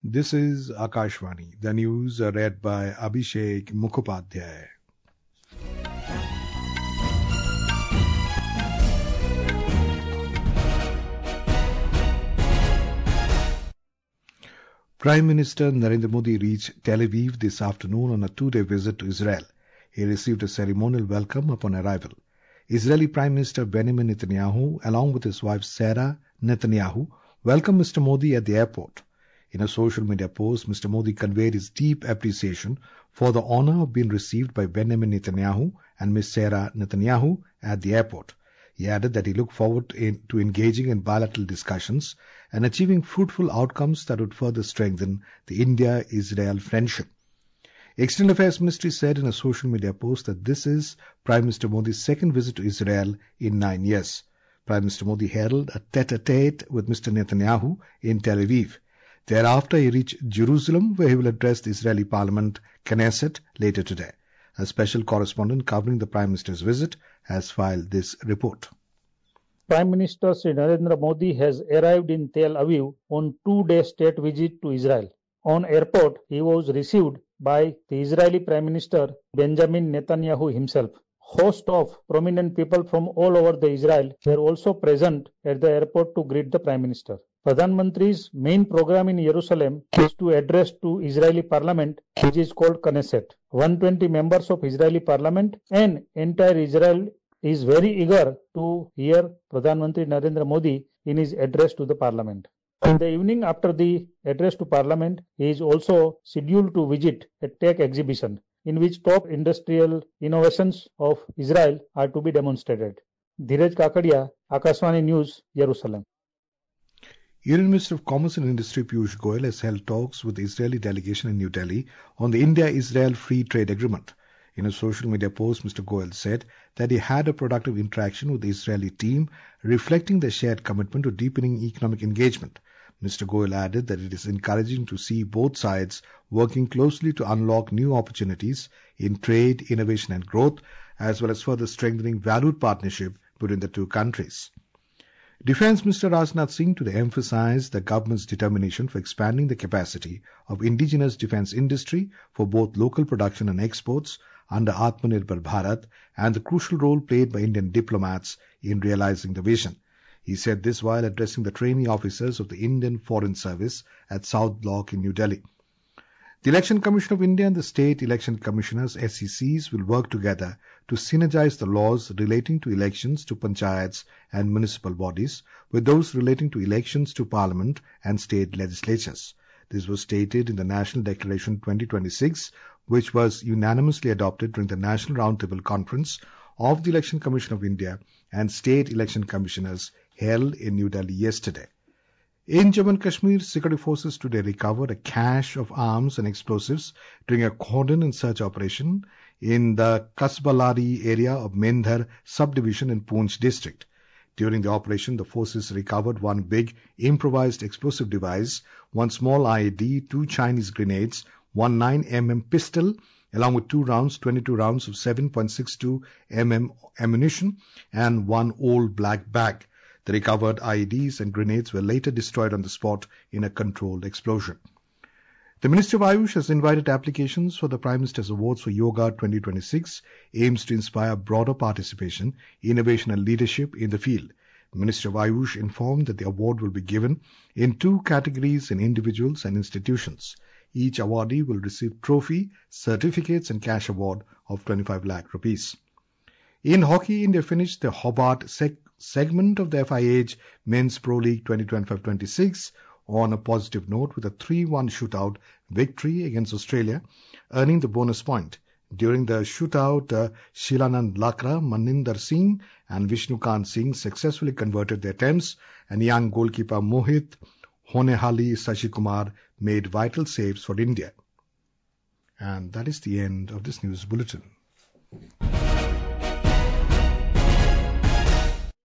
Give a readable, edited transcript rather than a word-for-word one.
This is Akashvani. The news are read by Abhishek Mukhopadhyay. Prime Minister Narendra Modi reached Tel Aviv this afternoon on a two-day visit to Israel. He received a ceremonial welcome upon arrival. Israeli Prime Minister Benjamin Netanyahu, along with his wife Sarah Netanyahu, welcomed Mr. Modi at the airport. In a social media post, Mr. Modi conveyed his deep appreciation for the honor of being received by Benjamin Netanyahu and Ms. Sarah Netanyahu at the airport. He added that he looked forward to engaging in bilateral discussions and achieving fruitful outcomes that would further strengthen the India-Israel friendship. External Affairs Ministry said in a social media post that this is Prime Minister Modi's second visit to Israel in 9 years. Prime Minister Modi held a tete-a-tete with Mr. Netanyahu in Tel Aviv. Thereafter, he reached Jerusalem, where he will address the Israeli Parliament, Knesset, later today. A special correspondent covering the Prime Minister's visit has filed this report. Prime Minister Sri Narendra Modi has arrived in Tel Aviv on two-day state visit to Israel. On airport, he was received by the Israeli Prime Minister Benjamin Netanyahu himself. Host of prominent people from all over the Israel were also present at the airport to greet the Prime Minister. Pradhan Mantri's main program in Jerusalem is to address to Israeli Parliament, which is called Knesset. 120 members of Israeli Parliament and entire Israel is very eager to hear Pradhan Mantri Narendra Modi in his address to the Parliament. In the evening after the address to Parliament, he is also scheduled to visit a tech exhibition in which top industrial innovations of Israel are to be demonstrated. Dheeraj Kakadia, Akashvani News, Jerusalem. Union Minister of Commerce and Industry Piyush Goyal has held talks with the Israeli delegation in New Delhi on the India-Israel Free Trade Agreement. In a social media post, Mr. Goyal said that he had a productive interaction with the Israeli team, reflecting their shared commitment to deepening economic engagement. Mr. Goyal added that it is encouraging to see both sides working closely to unlock new opportunities in trade, innovation and growth, as well as further strengthening valued partnership between the two countries. Defence Minister Rajnath Singh today emphasized the government's determination for expanding the capacity of indigenous defence industry for both local production and exports under Atmanirbhar Bharat and the crucial role played by Indian diplomats in realizing the vision. He said this while addressing the trainee officers of the Indian Foreign Service at South Block in New Delhi. The Election Commission of India and the State Election Commissioners SECs will work together to synergize the laws relating to elections to panchayats and municipal bodies with those relating to elections to Parliament and state legislatures. This was stated in the National Declaration 2026, which was unanimously adopted during the National Roundtable Conference of the Election Commission of India and State Election Commissioners held in New Delhi yesterday. In Jammu and Kashmir, security forces today recovered a cache of arms and explosives during a cordon and search operation in the Kasbalari area of Mendhar subdivision in Poonch district. During the operation, the forces recovered one big improvised explosive device, one small IED, 2 Chinese grenades, one 9mm pistol, along with 22 rounds of 7.62 mm ammunition, and one old black bag. The recovered IEDs and grenades were later destroyed on the spot in a controlled explosion. The Ministry of Ayush has invited applications for the Prime Minister's Awards for Yoga 2026, aims to inspire broader participation, innovation and leadership in the field. The Ministry of Ayush informed that the award will be given in 2 categories in individuals and institutions. Each awardee will receive trophy, certificates and cash award of 25 lakh rupees. In hockey, India finished the Hobart segment of the FIH Men's Pro League 2025-26 on a positive note with a 3-1 shootout victory against Australia, earning the bonus point. During the shootout, Shilanand Lakra, Maninder Singh and Vishnukant Singh successfully converted their attempts, and young goalkeeper Mohit Honehali Sashikumar made vital saves for India. And that is the end of this news bulletin.